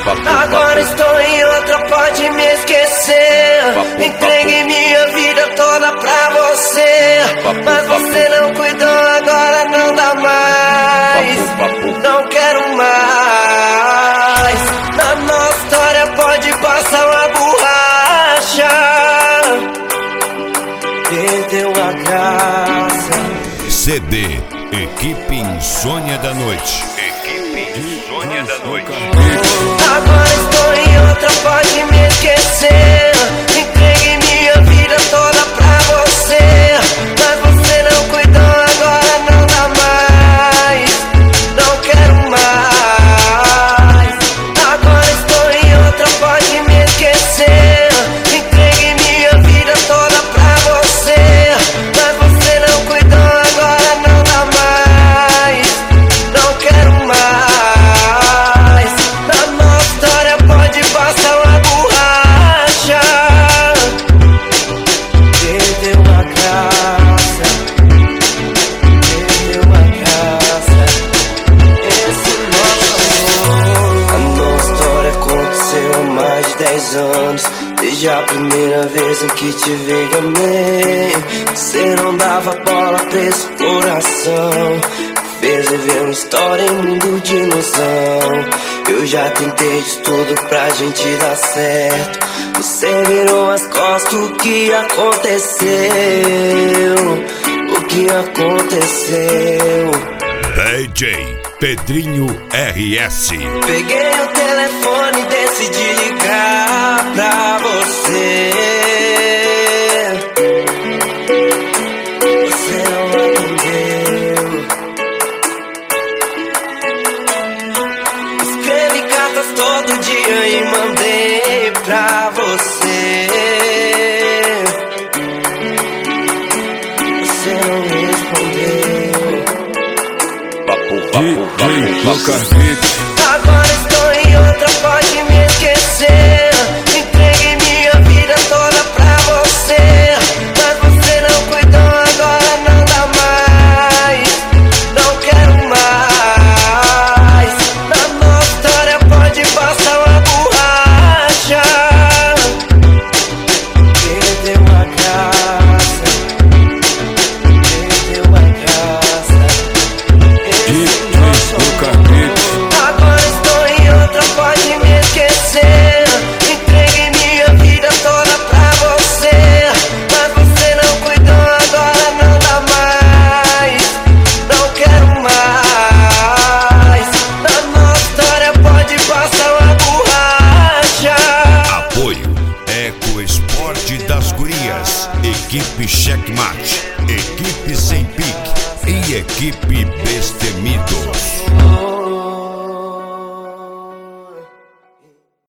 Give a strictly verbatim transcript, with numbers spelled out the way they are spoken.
Agora estou em outra, pode me esquecer. Entreguei minha vida toda pra você, mas você não cuidou, agora não dá mais. Não quero mais. Na nossa história pode passar uma borracha. Perdeu a graça. C D Equipe Insônia da Noite. Equipe Insônia da Noite. Agora estou em outra, pode me esquecer. Entreguei minha vida toda pra você, mas você não cuidou, agora não dá mais. Não quero mais. Agora estou em outra, pode me esquecer. Entreguei minha vida toda pra você, mas você não cuidou, agora não dá mais. Não quero mais. Na nossa história pode passar uma borracha. Perdeu a graça. Perdeu a graça. Esse nosso amor. A nossa história aconteceu há mais de dez anos. Desde a primeira vez em que te vi, amei. Você não dava bola pra esse coração. Fez viver uma história em mundo de ilusão. Eu já tentei de tudo pra gente dar certo. Você virou as costas, o que aconteceu? O que aconteceu? D J Pedrinho R S. Peguei o telefone e decidi ligar pra você. Você não atendeu. Escrevi cartas todo dia e mandei pra você. Você não respondeu. D J Lucas Beats. Agora estou em outra, pode me esquecer. Entreguei minha vida toda pra você, mas você não cuidou, agora não dá mais. Não quero mais. Na nossa história pode passar uma borracha. Perdeu a graça. Perdeu a graça. Esse nosso amor. Agora estou em outra, pode me esquecer. Entreguei minha vida toda pra você, mas você não cuidou, agora não dá mais. Não quero mais. Na nossa história pode passar uma borracha. Apoio Eco Esporte das Gurias, Equipe Checkmate, Equipe Sem Pique e Equipe Bestemida.